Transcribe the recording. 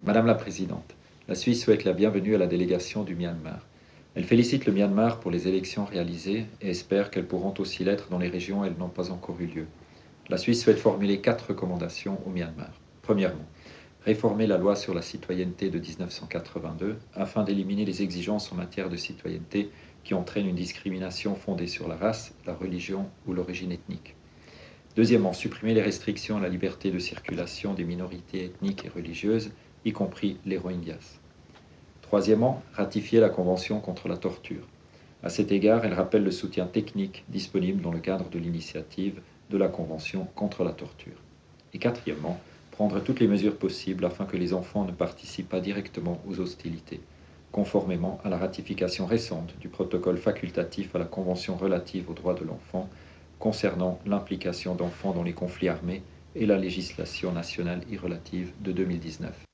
Madame la Présidente, la Suisse souhaite la bienvenue à la délégation du Myanmar. Elle félicite le Myanmar pour les élections réalisées et espère qu'elles pourront aussi l'être dans les régions où elles n'ont pas encore eu lieu. La Suisse souhaite formuler 4 recommandations au Myanmar. Premièrement, réformer la loi sur la citoyenneté de 1982 afin d'éliminer les exigences en matière de citoyenneté qui entraînent une discrimination fondée sur la race, la religion ou l'origine ethnique. Deuxièmement, supprimer les restrictions à la liberté de circulation des minorités ethniques et religieuses, y compris les Rohingyas. Troisièmement, ratifier la Convention contre la torture. À cet égard, elle rappelle le soutien technique disponible dans le cadre de l'initiative de la Convention contre la torture. Et quatrièmement, prendre toutes les mesures possibles afin que les enfants ne participent pas directement aux hostilités, conformément à la ratification récente du protocole facultatif à la Convention relative aux droits de l'enfant concernant l'implication d'enfants dans les conflits armés et la législation nationale y relative de 2019.